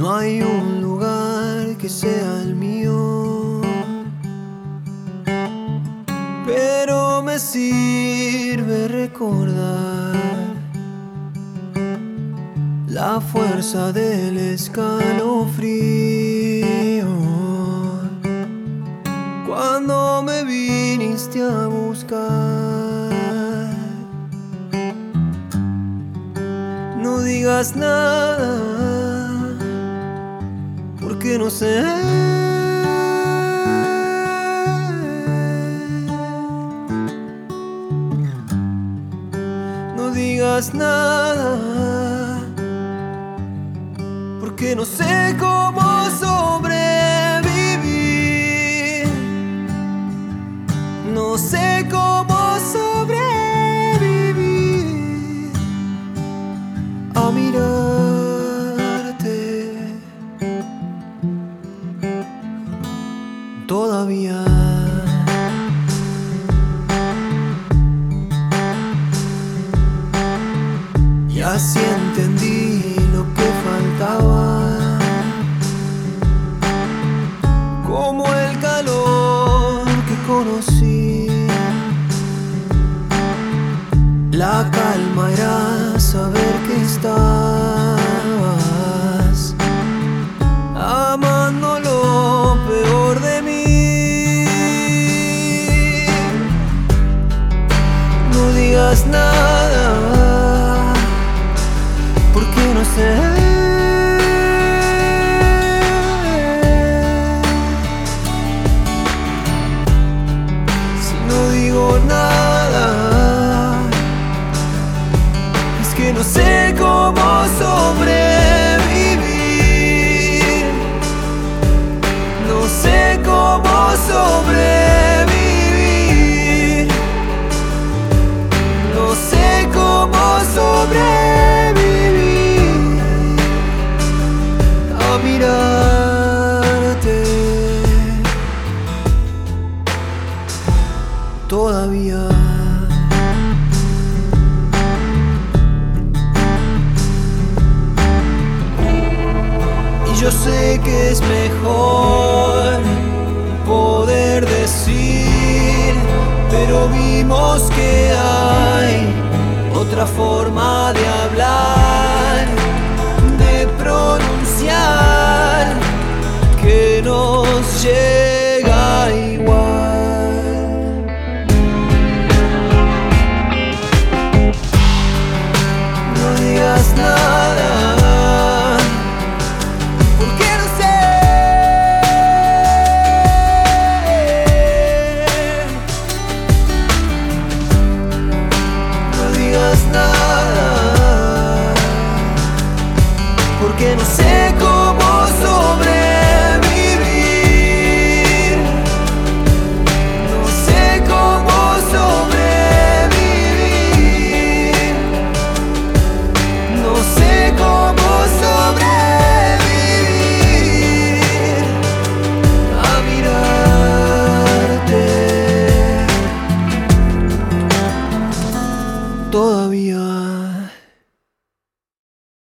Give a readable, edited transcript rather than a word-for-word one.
No hay un lugar que sea el mío, pero me sirve recordar la fuerza del escalofrío cuando me viniste a buscar. No digas nada, porque no sé. No digas nada, porque no sé cómo sobrevivir. No sé cómo sobrevivir a mirarte todavía. Y así entendí lo que faltaba, como el calor que conocí. La calma era saber que estabas amando lo peor de mí. No digas nada, porque no sé. Si no digo nada, es que no sé cómo sobrevivir. No sé cómo sobrevivir. No sé cómo sobrevivir a mirarte todavía. Y yo sé que es mejor poder decir, pero vimos que hay otra forma